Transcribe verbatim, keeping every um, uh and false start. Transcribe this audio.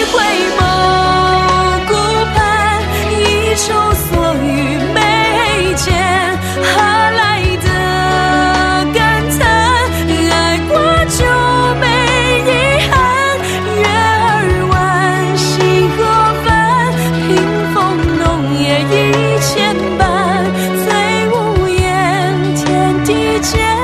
回眸顾盼，一愁所余眉间，何来的感叹？爱过就没遗憾，月儿弯，星河泛，屏风浓叶一千般，最无言天地间。